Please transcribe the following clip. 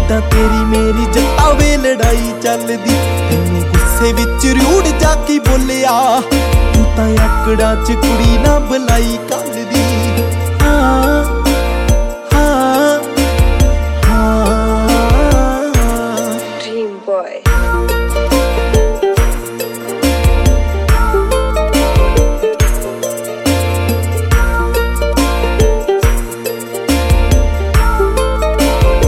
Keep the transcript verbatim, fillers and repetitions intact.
जिद्दां तेरी मेरी जत्ता वे लड़ाई चलदी। तैनूं गुस्से विच रूड़ जाके बोलिया तू तां आकड़ां च कुड़ी ना बुलाई कल दी। हाँ